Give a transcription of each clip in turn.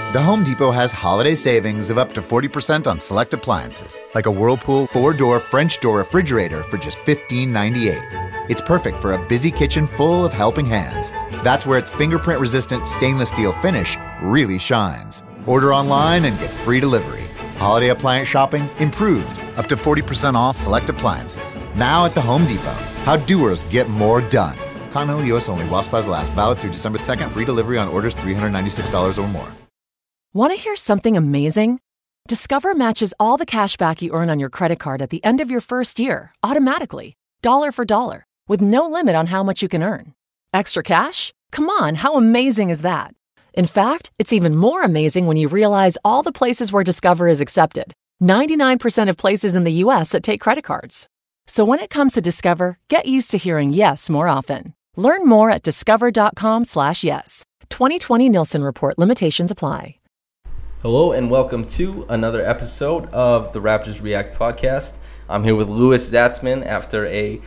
The Home Depot has holiday savings of up to 40% on select appliances, like a Whirlpool 4-door French door refrigerator for just $15.98. It's perfect for a busy kitchen full of helping hands. That's where its fingerprint-resistant stainless steel finish really shines. Order online and get free delivery. Holiday appliance shopping improved. Up to 40% off select appliances. Now at the Home Depot. How doers get more done. Continental U.S. only while supplies last. Valid through December 2nd. Free delivery on orders $396 or more. Want to hear something amazing? Discover matches all the cash back you earn on your credit card at the end of your first year, automatically, dollar for dollar, with no limit on how much you can earn. Extra cash? Come on, how amazing is that? In fact, it's even more amazing when you realize all the places where Discover is accepted. 99% of places in the U.S. that take credit cards. So when it comes to Discover, get used to hearing yes more often. Learn more at discover.com/yes. 2020 Nielsen Report. Limitations apply. Hello and welcome to another episode of the Raptors React podcast. I'm here with Louis Zatzman after a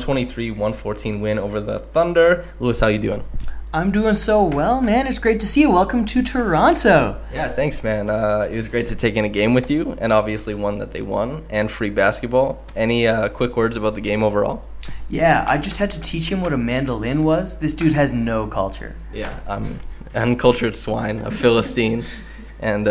123-114 win over the Thunder. Louis, how you doing? I'm doing so well, man. It's great to see you. Welcome to Toronto. Yeah, thanks, man. It was great to take in a game with you, and obviously one that they won, and free basketball. Any quick words about the game overall? Yeah, I just had to teach him what a mandolin was. This dude has no culture. Yeah, I'm uncultured swine, a Philistine. And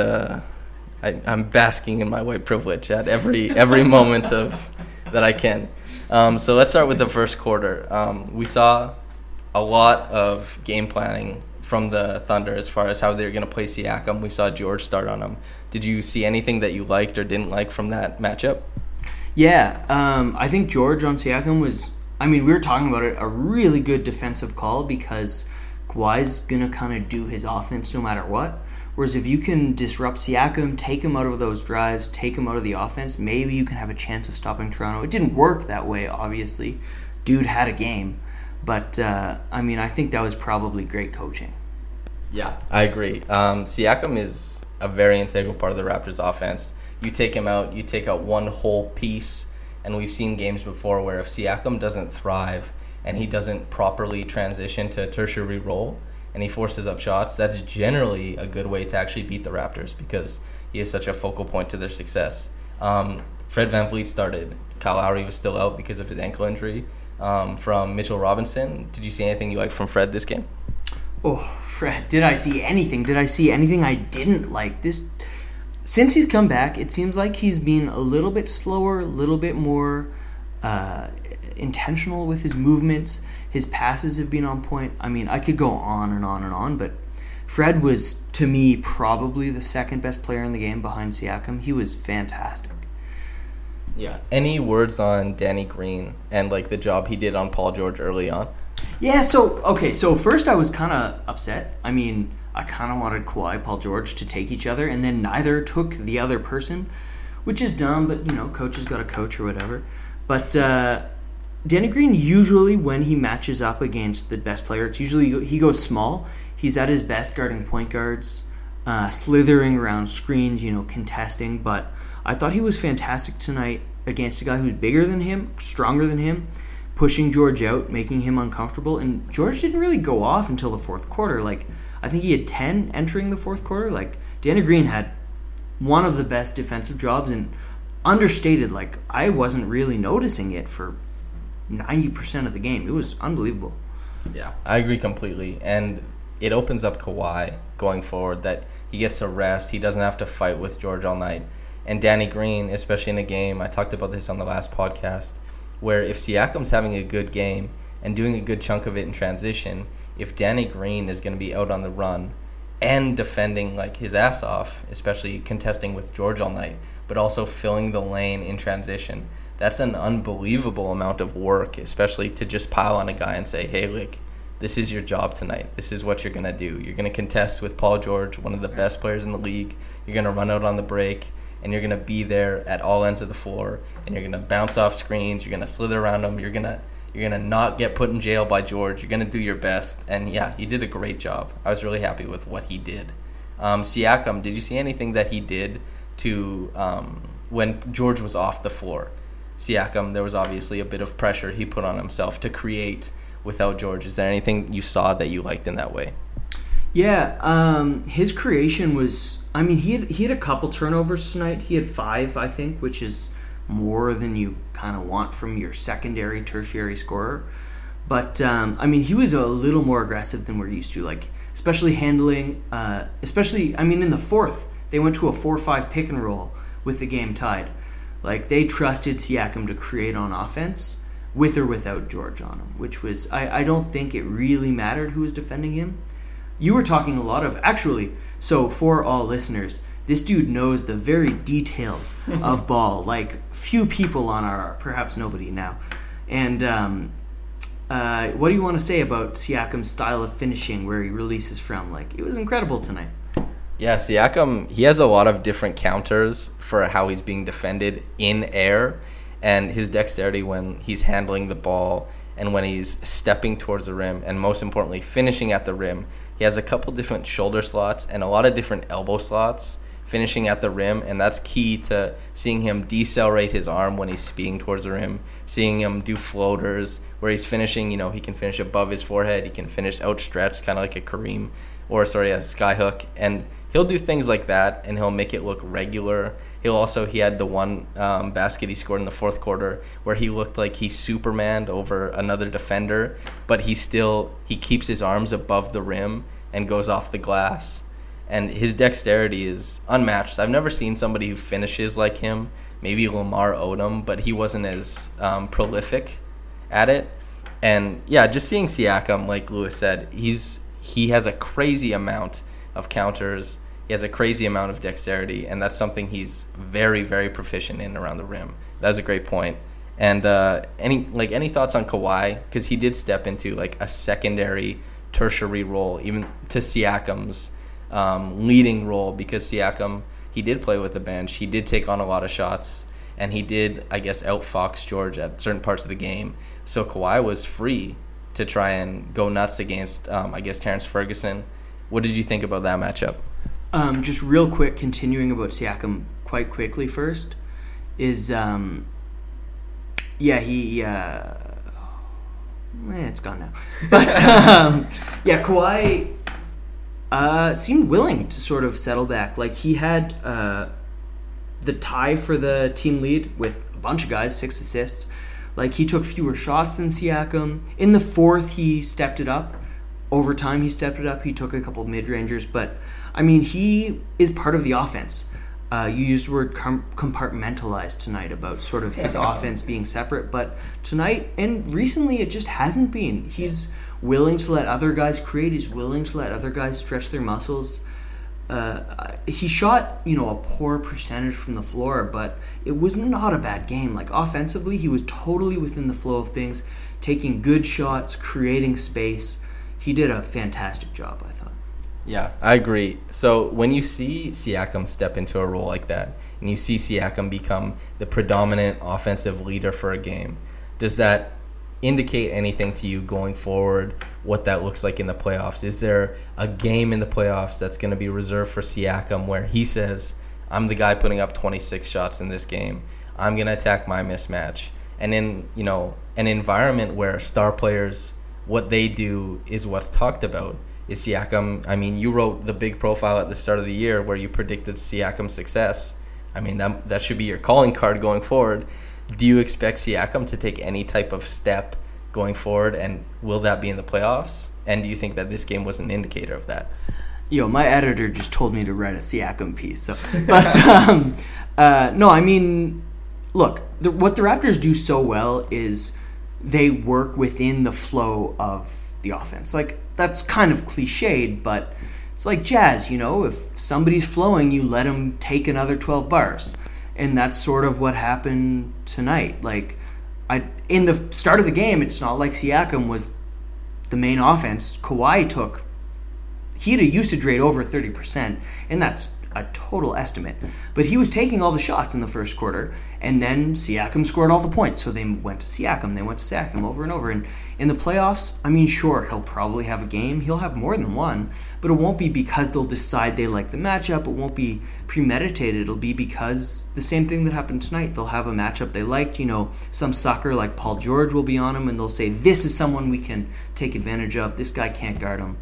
I'm basking in my white privilege at every moment of that I can. So let's start with the first quarter. We saw a lot of game planning from the Thunder as far as how they're going to play Siakam. We saw George start on him. Did you see anything that you liked or didn't like from that matchup? Yeah, I think George on Siakam was, we were talking about it, a really good defensive call because Kawhi's going to kind of do his offense no matter what. Whereas if you can disrupt Siakam, take him out of those drives, take him out of the offense, maybe you can have a chance of stopping Toronto. It didn't work that way, obviously. Dude had a game. But, I think that was probably great coaching. Yeah, I agree. Siakam is a very integral part of the Raptors offense. You take him out, you take out one whole piece, and we've seen games before where if Siakam doesn't thrive and he doesn't properly transition to a tertiary role, and he forces up shots, that is generally a good way to actually beat the Raptors because he is such a focal point to their success. Fred VanVleet started. Kyle Lowry was still out because of his ankle injury. From Mitchell Robinson, did you see anything you liked from Fred this game? Oh, Fred, did I see anything? Did I see anything I didn't like? Since he's come back, it seems like he's been a little bit slower, a little bit more intentional with his movements. His passes have been on point. I could go on and on and on, but Fred was, to me, probably the second best player in the game behind Siakam. He was fantastic. Yeah. Any words on Danny Green and the job he did on Paul George early on? Yeah, so first I was kind of upset. I kind of wanted Kawhi, Paul George to take each other, and then neither took the other person, which is dumb, but, coach has got to coach or whatever. But Danny Green, usually when he matches up against the best player, it's usually he goes small. He's at his best guarding point guards, slithering around screens, contesting. But I thought he was fantastic tonight against a guy who's bigger than him, stronger than him, pushing George out, making him uncomfortable. And George didn't really go off until the fourth quarter. I think he had 10 entering the fourth quarter. Danny Green had one of the best defensive jobs, and understated, I wasn't really noticing it for 90% of the game. It was unbelievable. Yeah, I agree completely. And it opens up Kawhi going forward that he gets to rest. He doesn't have to fight with George all night. And Danny Green, especially in a game, I talked about this on the last podcast, where if Siakam's having a good game and doing a good chunk of it in transition, if Danny Green is going to be out on the run and defending his ass off, especially contesting with George all night, but also filling the lane in transition, that's an unbelievable amount of work, especially to just pile on a guy and say, hey, this is your job tonight. This is what you're going to do. You're going to contest with Paul George, one of the best players in the league. You're going to run out on the break, and you're going to be there at all ends of the floor, and you're going to bounce off screens. You're going to slither around them. You're going to not get put in jail by George. You're going to do your best. And, yeah, he did a great job. I was really happy with what he did. Siakam, did you see anything that he did to when George was off the floor? Siakam, there was obviously a bit of pressure he put on himself to create without George. Is there anything you saw that you liked in that way? Yeah, his creation was. I mean, he had a couple turnovers tonight. He had 5, I think, which is more than you kind of want from your secondary, tertiary scorer. But I mean, he was a little more aggressive than we're used to. Like, especially handling. Especially, I mean, in the fourth, they went to a 4-5 pick and roll with the game tied. Like, they trusted Siakam to create on offense with or without George on him, which was, I don't think it really mattered who was defending him. You were talking a lot of, actually, so for all listeners, this dude knows the very details of ball, like few people on our, perhaps nobody now. And what do you want to say about Siakam's style of finishing, where he releases from? Like, it was incredible tonight. Yeah, Siakam, he has a lot of different counters for how he's being defended in air, and his dexterity when he's handling the ball and when he's stepping towards the rim, and most importantly, finishing at the rim. He has a couple different shoulder slots and a lot of different elbow slots finishing at the rim, and that's key to seeing him decelerate his arm when he's speeding towards the rim, seeing him do floaters where he's finishing, you know, he can finish above his forehead, he can finish outstretched, kind of like a Kareem, a skyhook, and he'll do things like that, and he'll make it look regular. He had the one basket he scored in the fourth quarter where he looked like he Supermaned over another defender, but he keeps his arms above the rim and goes off the glass. And his dexterity is unmatched. I've never seen somebody who finishes like him. Maybe Lamar Odom, but he wasn't as prolific at it. And yeah, just seeing Siakam, like Lewis said, he has a crazy amount of counters. He has a crazy amount of dexterity, and that's something he's very, very proficient in around the rim. That was a great point. And any thoughts on Kawhi? Because he did step into like a secondary, tertiary role, even to Siakam's leading role, because Siakam, he did play with the bench. He did take on a lot of shots, and he did, I guess, outfox George at certain parts of the game. So Kawhi was free to try and go nuts against, Terrence Ferguson. What did you think about that matchup? Just real quick, continuing about Siakam quite quickly first, is, it's gone now. But, Kawhi seemed willing to sort of settle back. Like, he had the tie for the team lead with a bunch of guys, 6 assists. Like, he took fewer shots than Siakam. In the fourth, he stepped it up. Overtime, he stepped it up. He took a couple mid-rangers. But, I mean, he is part of the offense. You used the word compartmentalized tonight about sort of his offense being separate. But tonight, and recently, it just hasn't been. He's willing to let other guys create. He's willing to let other guys stretch their muscles. He shot, a poor percentage from the floor, but it was not a bad game. Like, offensively, he was totally within the flow of things, taking good shots, creating space. He did a fantastic job, I thought. Yeah, I agree. So when you see Siakam step into a role like that, and you see Siakam become the predominant offensive leader for a game, does that indicate anything to you going forward, what that looks like in the playoffs? Is there a game in the playoffs that's going to be reserved for Siakam where he says, I'm the guy putting up 26 shots in this game, I'm going to attack my mismatch? And in an environment where star players, what they do is what's talked about. Is Siakam, I mean, you wrote the big profile at the start of the year where you predicted Siakam's success. I mean, that should be your calling card going forward. Do you expect Siakam to take any type of step going forward, and will that be in the playoffs? And do you think that this game was an indicator of that? My editor just told me to write a Siakam piece. So, but no, I mean, look, what the Raptors do so well is they work within the flow of the offense. Like, that's kind of cliched, but it's like jazz, if somebody's flowing, you let them take another 12 bars. And that's sort of what happened tonight. Like, in the start of the game, it's not like Siakam was the main offense. Kawhi he had a usage rate over 30%, and that's a total estimate. But he was taking all the shots in the first quarter, and then Siakam scored all the points. So they went to Siakam. They went to Siakam over and over. And in the playoffs, I mean, sure, he'll probably have a game. He'll have more than one, but it won't be because they'll decide they like the matchup. It won't be premeditated. It'll be because the same thing that happened tonight. They'll have a matchup they liked. Some sucker like Paul George will be on him, and they'll say, this is someone we can take advantage of. This guy can't guard him.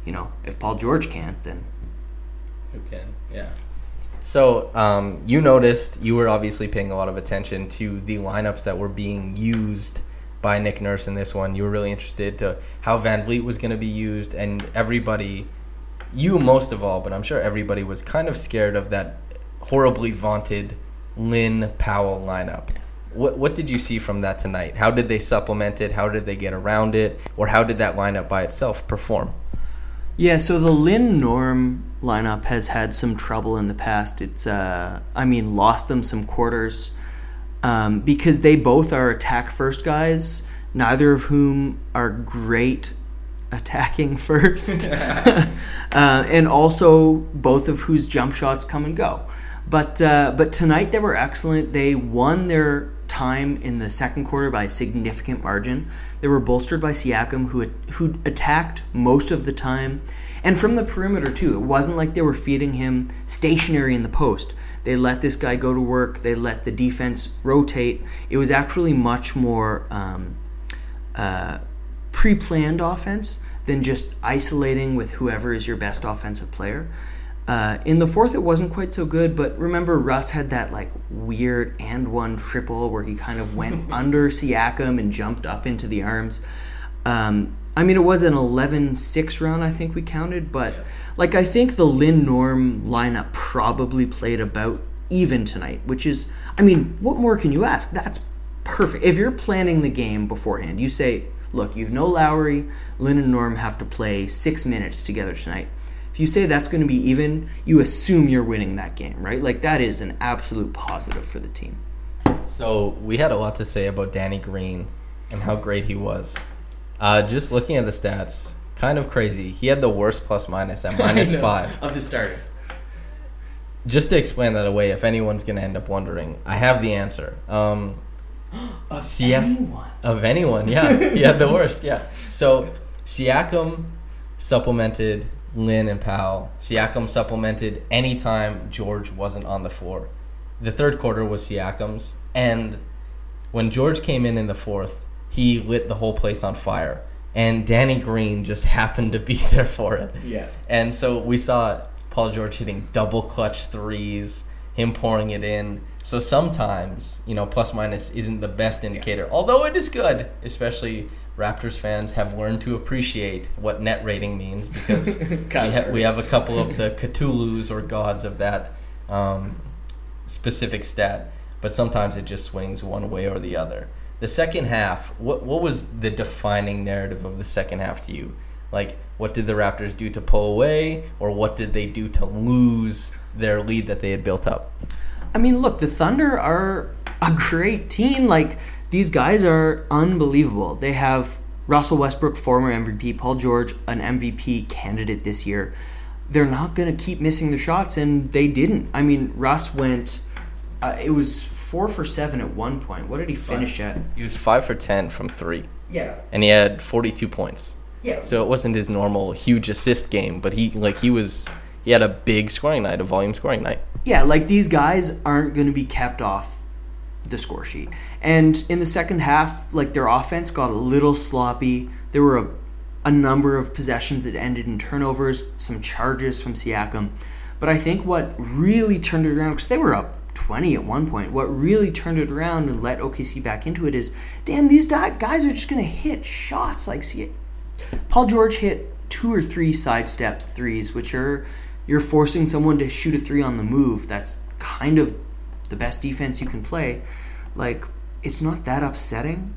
if Paul George can't, then who can? Yeah. So you noticed, you were obviously paying a lot of attention to the lineups that were being used by Nick Nurse in this one. You were really interested to how Van Vliet was going to be used, and everybody, you most of all, but I'm sure everybody was kind of scared of that horribly vaunted Lynn Powell lineup. What did you see from that tonight? How did they supplement it? How did they get around it? Or how did that lineup by itself perform? Yeah, so the Lynn Norm lineup has had some trouble in the past. It's, lost them some quarters because they both are attack-first guys, neither of whom are great attacking first, and also both of whose jump shots come and go. But tonight they were excellent. They won their time in the second quarter by a significant margin. They were bolstered by Siakam, who attacked most of the time, and from the perimeter too. It wasn't like they were feeding him stationary in the post. They let this guy go to work. They let the defense rotate. It was actually much more pre-planned offense than just isolating with whoever is your best offensive player. In the fourth, it wasn't quite so good, but remember Russ had that weird and one triple where he kind of went under Siakam and jumped up into the arms. It was an 11-6 round, I think we counted, but I think the Lynn Norm lineup probably played about even tonight, which is, what more can you ask? That's perfect. If you're planning the game beforehand, you say, look, you've no Lowry, Lynn and Norm have to play 6 minutes together tonight. If you say that's going to be even, you assume you're winning that game, right? That is an absolute positive for the team. So we had a lot to say about Danny Green and how great he was. Just looking at the stats, kind of crazy. He had the worst plus-minus at -5. Of the starters. Just to explain that away, if anyone's going to end up wondering, I have the answer. Anyone? Of anyone, yeah. He had the worst, yeah. So Siakam supplemented Lynn and Powell. Siakam supplemented anytime George wasn't on the floor. The third quarter was Siakam's, and when George came in the fourth, he lit the whole place on fire, and Danny Green just happened to be there for it. Yeah. And so we saw Paul George hitting double clutch threes, him pouring it in. So sometimes, plus-minus isn't the best indicator, although it is good, especially Raptors fans have learned to appreciate what net rating means because we have a couple of the Cthulhus or gods of that specific stat, but sometimes it just swings one way or the other. The second half, what was the defining narrative of the second half to you? What did the Raptors do to pull away, or what did they do to lose their lead that they had built up? Look, the Thunder are a great team. These guys are unbelievable. They have Russell Westbrook, former MVP, Paul George, an MVP candidate this year. They're not going to keep missing their shots, and they didn't. Russ went, it was 4 for 7 at one point. What did he finish at? He was 5 for 10 from 3. Yeah. And he had 42 points. Yeah. So it wasn't his normal huge assist game, but he had a big scoring night, a volume scoring night. Yeah, these guys aren't going to be kept off the score sheet. And in the second half, their offense got a little sloppy. There were a number of possessions that ended in turnovers, some charges from Siakam. But I think what really turned it around, because they were up 20 at one point, what really turned it around and let OKC back into it is, damn, these guys are just going to hit shots. Paul George hit 2 or 3 sidestep threes, which you're forcing someone to shoot a 3 on the move. That's kind of the best defense you can play. It's not that upsetting.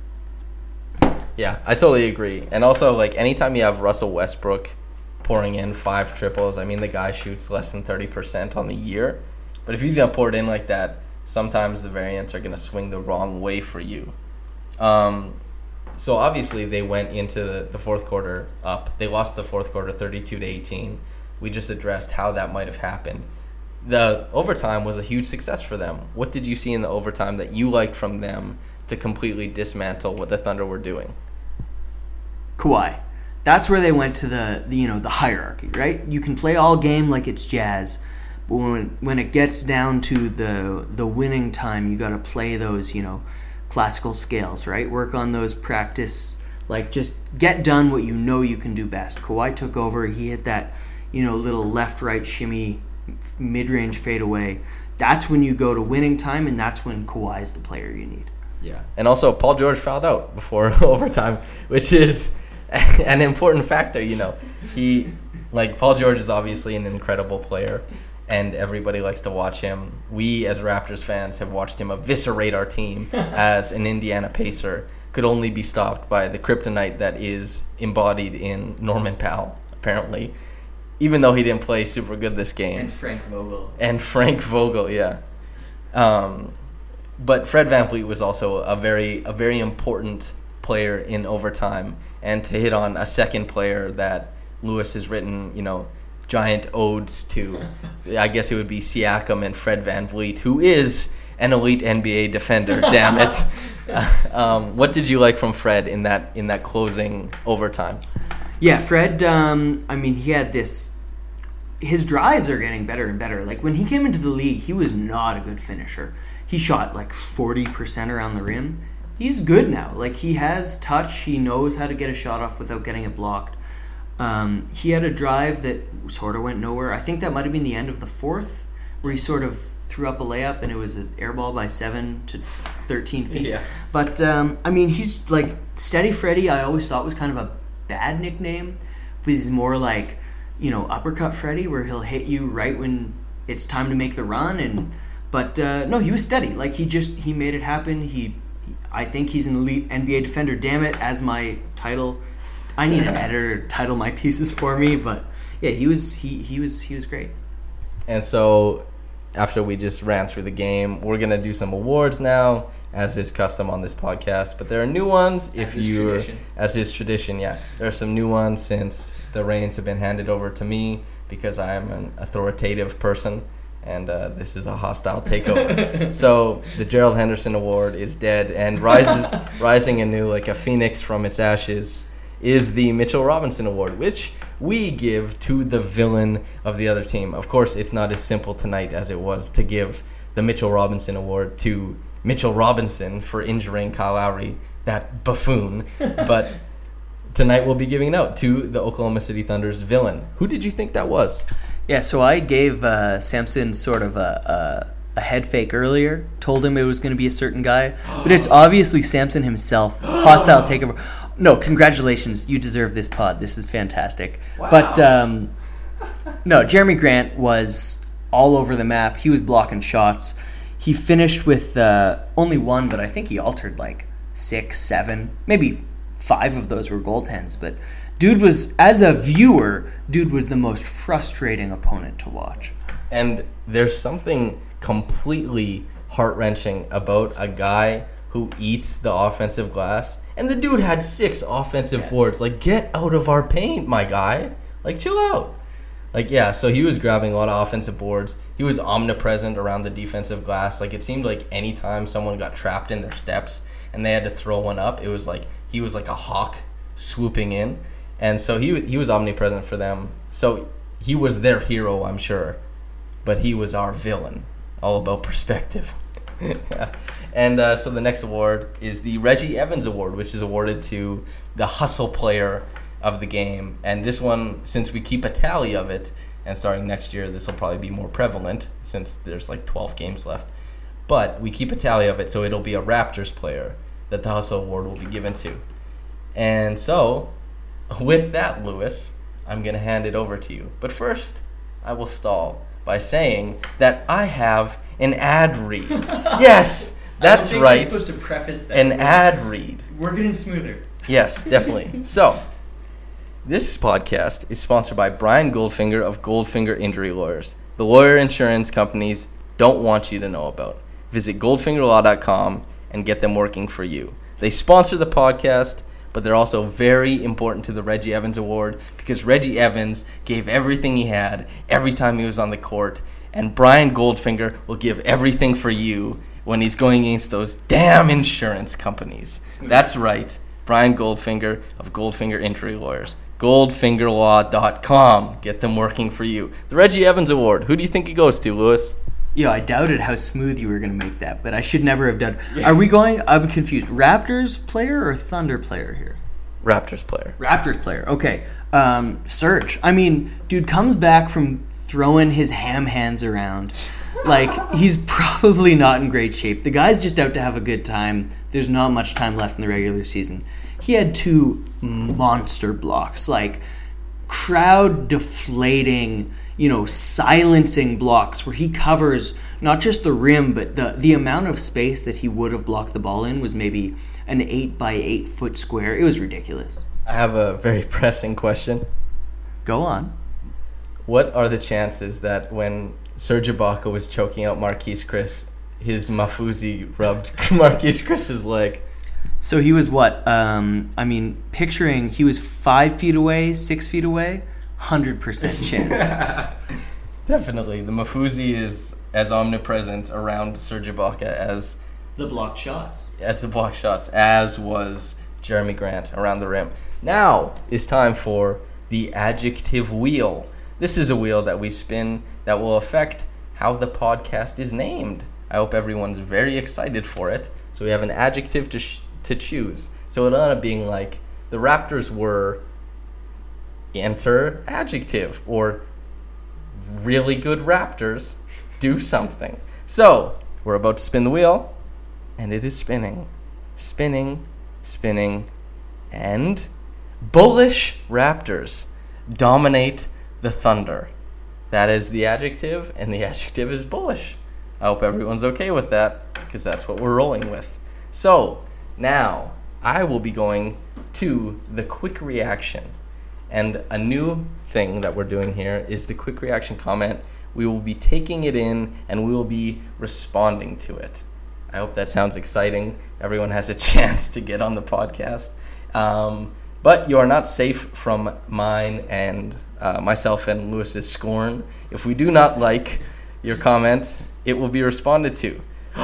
Yeah, I totally agree. And also, anytime you have Russell Westbrook pouring in 5 triples, the guy shoots less than 30% on the year. But if he's going to pour it in like that, sometimes the variants are going to swing the wrong way for you. So obviously they went into the fourth quarter up. They lost the fourth quarter 32-18. We just addressed how that might have happened. The overtime was a huge success for them. What did you see in the overtime that you liked from them to completely dismantle what the Thunder were doing? Kawhi. That's where they went to the hierarchy, right? You can play all game like it's jazz, but when it gets down to the winning time, you got to play those, classical scales, right? Work on those practice Like, just get done what you know you can do best. Kawhi took over. He hit that, little left-right shimmy, mid-range fadeaway. That's when you go to winning time, and that's when Kawhi is the player you need. Yeah. And also, Paul George fouled out before overtime, which is an important factor, Paul George is obviously an incredible player, and everybody likes to watch him. We, as Raptors fans, have watched him eviscerate our team as an Indiana Pacer. Could only be stopped by the kryptonite that is embodied in Norman Powell, apparently, even though he didn't play super good this game. And Frank Vogel. Yeah. But Fred VanVleet was also a very important player in overtime, and to hit on a second player that Lewis has written, giant odes to, I guess it would be Siakam and Fred VanVleet, who is an elite NBA defender. Damn it! What did you like from Fred in that closing overtime? Yeah, Fred. He had this. His drives are getting better and better. Like, when he came into the league, he was not a good finisher. He shot like 40% around the rim. He's good now. Like, he has touch. He knows how to get a shot off without getting it blocked. He had a drive that sort of went nowhere. I think that might have been the end of the fourth, where he sort of threw up a layup and it was an air ball by 7 to 13 feet. Yeah. But, he's like Steady Freddy. I always thought was kind of a bad nickname, but he's more like, uppercut Freddy, where he'll hit you right when it's time to make the run. But no, he was steady. Like, he made it happen. I think he's an elite NBA defender. Damn it, as my title. I need an editor to title my pieces for me, but yeah, he was great. And so, after we just ran through the game, we're gonna do some awards now, as is custom on this podcast. But there are new ones as is tradition. Yeah, there are some new ones since the reins have been handed over to me, because I am an authoritative person, and this is a hostile takeover. So the Gerald Henderson Award is dead and rising anew like a phoenix from its ashes is the Mitchell Robinson Award, which we give to the villain of the other team. Of course, it's not as simple tonight as it was to give the Mitchell Robinson Award to Mitchell Robinson for injuring Kyle Lowry, that buffoon. But tonight we'll be giving it out to the Oklahoma City Thunder's villain. Who did you think that was? Yeah, so I gave Samson sort of a head fake earlier, told him it was going to be a certain guy, but it's obviously Samson himself. Hostile takeover. No, congratulations. You deserve this pod. This is fantastic. Wow. But, no, Jeremy Grant was all over the map. He was blocking shots. He finished with only one, but I think he altered like 6, 7, maybe 5 of those were goaltends. But dude was, as a viewer, was the most frustrating opponent to watch. And there's something completely heart-wrenching about a guy who eats the offensive glass. And the dude had 6 offensive boards. Like, get out of our paint, my guy. Like, chill out. Like, yeah, so he was grabbing a lot of offensive boards. He was omnipresent around the defensive glass. Like, it seemed like anytime someone got trapped in their steps and they had to throw one up, it was like he was like a hawk swooping in. And so he was omnipresent for them. So he was their hero, I'm sure. But he was our villain. All about perspective. Yeah. And so the next award is the Reggie Evans Award, which is awarded to the hustle player of the game. And this one, since we keep a tally of it, and starting next year, this will probably be more prevalent since there's like 12 games left. But we keep a tally of it, so it'll be a Raptors player that the hustle award will be given to. And so, with that, Lewis, I'm going to hand it over to you. But first, I will stall by saying that I have an ad read. Yes, that's right. You're supposed to preface that. An ad read. We're getting smoother. Yes, definitely. So, this podcast is sponsored by Brian Goldfinger of Goldfinger Injury Lawyers. The lawyer insurance companies don't want you to know about. Visit goldfingerlaw.com and get them working for you. They sponsor the podcast, but they're also very important to the Reggie Evans Award because Reggie Evans gave everything he had every time he was on the court, and Brian Goldfinger will give everything for you when he's going against those damn insurance companies. That's right, Brian Goldfinger of Goldfinger Injury Lawyers. Goldfingerlaw.com. Get them working for you. The Reggie Evans Award. Who do you think it goes to, Lewis? Yeah, I doubted how smooth you were going to make that, but I should never have done. Are we going? I'm confused. Raptors player or Thunder player here? Raptors player. Raptors player. Okay. Serge. I mean, dude comes back from throwing his ham hands around. Like, he's probably not in great shape. The guy's just out to have a good time. There's not much time left in the regular season. He had 2 monster blocks, like crowd deflating, silencing blocks where he covers not just the rim, but the amount of space that he would have blocked the ball in was maybe an 8 by 8 foot square. It was ridiculous. I have a very pressing question. Go on. What are the chances that when Serge Ibaka was choking out Marquise Chris, his Mafuzi rubbed Marquise Chris's leg? So he was what? Picturing he was 5 feet away, 6 feet away, 100% chance. Definitely. The Mafuzi is as omnipresent around Serge Ibaka as the blocked shots. As was Jeremy Grant around the rim. Now is time for the adjective wheel. This is a wheel that we spin that will affect how the podcast is named. I hope everyone's very excited for it. So we have an adjective to choose. So it'll end up being like, the Raptors were enter adjective, or really good Raptors do something. So we're about to spin the wheel, and it is spinning, and bullish Raptors dominate the Thunder. That is the adjective, and the adjective is bullish. I hope everyone's okay with that, because that's what we're rolling with. So now I will be going to the quick reaction. And a new thing that we're doing here is the quick reaction comment. We will be taking it in and we will be responding to it. I hope that sounds exciting. Everyone has a chance to get on the podcast. But you are not safe from mine and myself and Lewis's scorn. If we do not like your comment, it will be responded to.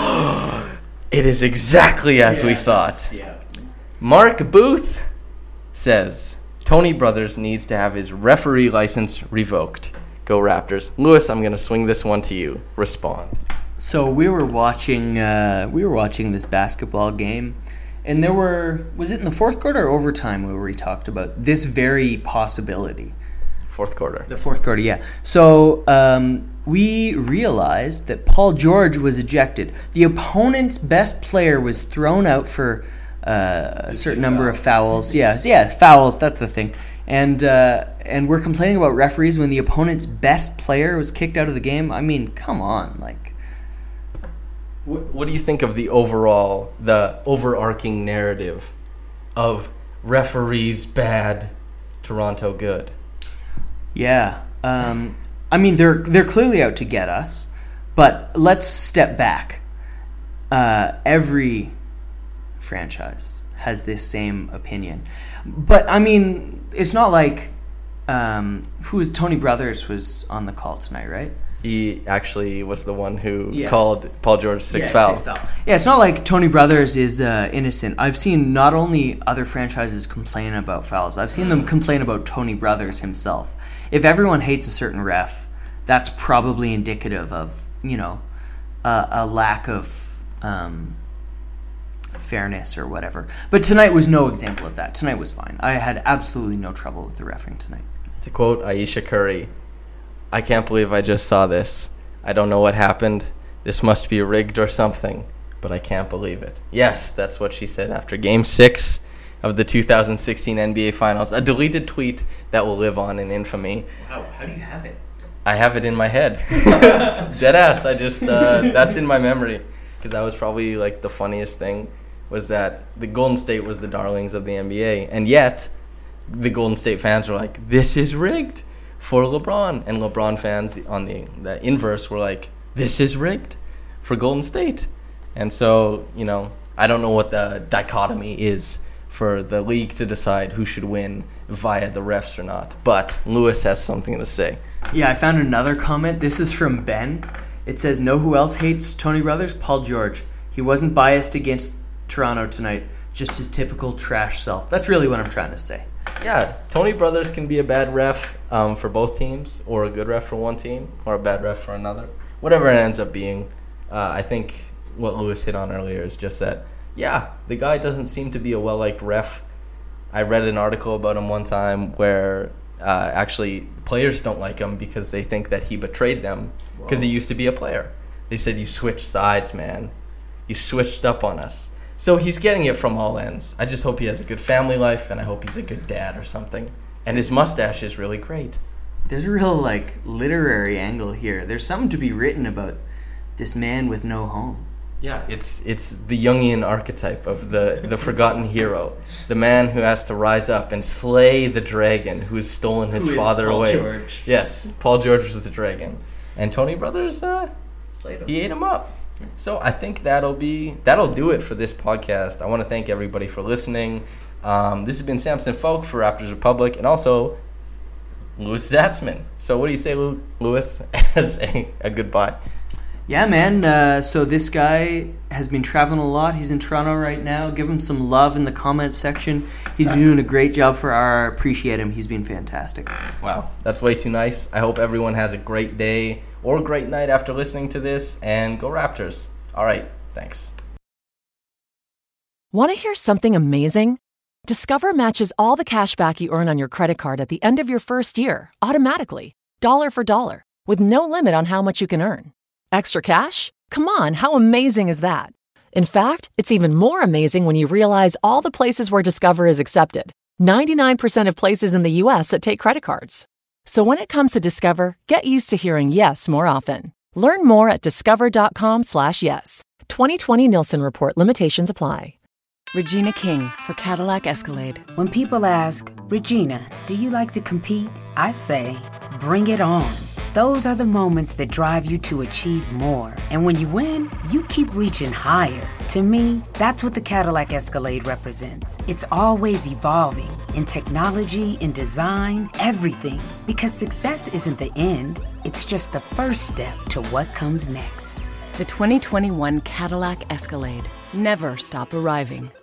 It is exactly as we thought. Yeah. Mark Booth says, Tony Brothers needs to have his referee license revoked. Go Raptors. Lewis, I'm going to swing this one to you. Respond. So we were watching this basketball game, and was it in the fourth quarter or overtime where we talked about this very possibility? Fourth quarter. The fourth quarter, yeah. So we realized that Paul George was ejected. The opponent's best player was thrown out for a certain number of fouls. Yeah, fouls, that's the thing. And we're complaining about referees when the opponent's best player was kicked out of the game. I mean, come on, like. What do you think of the overarching narrative of referees bad, Toronto good? Yeah. I mean, they're clearly out to get us, but let's step back. Every franchise has this same opinion. But, I mean, it's not like Tony Brothers was on the call tonight, right? He actually was the one who called Paul George six foul. Yeah, it's not like Tony Brothers is innocent. I've seen not only other franchises complain about fouls, I've seen them complain about Tony Brothers himself. If everyone hates a certain ref, that's probably indicative of, a lack of fairness or whatever. But tonight was no example of that. Tonight was fine. I had absolutely no trouble with the reffing tonight. To quote Ayesha Curry, I can't believe I just saw this. I don't know what happened. This must be rigged or something, but I can't believe it. Yes, that's what she said after Game 6 of the 2016 NBA Finals. A deleted tweet that will live on in infamy. Wow, how do you have it? I have it in my head. Deadass. I just, that's in my memory. Because that was probably like the funniest thing, was that the Golden State was the darlings of the NBA. And yet, the Golden State fans were like, this is rigged for LeBron. And LeBron fans on the inverse were like, this is rigged for Golden State. And so, I don't know what the dichotomy is for the league to decide who should win via the refs or not. But Lewis has something to say. Yeah, I found another comment. This is from Ben. It says, know who else hates Tony Brothers? Paul George. He wasn't biased against Toronto tonight. Just his typical trash self. That's really what I'm trying to say. Yeah, Tony Brothers can be a bad ref for both teams, or a good ref for one team, or a bad ref for another. Whatever it ends up being. I think what Lewis hit on earlier is just that, yeah, the guy doesn't seem to be a well-liked ref I read an article about him one time where actually players don't like him because they think that he betrayed them because he used to be a player. They said, you switched sides, man. You switched up on us. So he's getting it from all ends. I just hope he has a good family life, and I hope he's a good dad or something. And his mustache is really great. There's a real, literary angle here. There's something to be written about this man with no home. Yeah, it's the Jungian archetype of the forgotten hero, the man who has to rise up and slay the dragon who's stolen his father away. George. Yes, Paul George was the dragon, and Tony Brothers, he ate him up. So I think that'll do it for this podcast. I want to thank everybody for listening. This has been Samson Folk for Raptors Republic, and also Louis Zatzman. So what do you say, Louis, as a goodbye? Yeah, man. So this guy has been traveling a lot. He's in Toronto right now. Give him some love in the comment section. He's been doing a great job for our Appreciate Him. He's been fantastic. Wow, that's way too nice. I hope everyone has a great day or a great night after listening to this, and go Raptors. All right, thanks. Want to hear something amazing? Discover matches all the cash back you earn on your credit card at the end of your first year automatically, dollar for dollar, with no limit on how much you can earn. Extra cash? Come on, how amazing is that? In fact, it's even more amazing when you realize all the places where Discover is accepted. 99% of places in the U.S. that take credit cards. So when it comes to Discover, get used to hearing yes more often. Learn more at discover.com/yes. 2020 Nielsen Report. Limitations apply. Regina King for Cadillac Escalade. When people ask, Regina, do you like to compete? I say, bring it on. Those are the moments that drive you to achieve more. And when you win, you keep reaching higher. To me, that's what the Cadillac Escalade represents. It's always evolving in technology, in design, everything. Because success isn't the end, it's just the first step to what comes next. The 2021 Cadillac Escalade. Never stop arriving.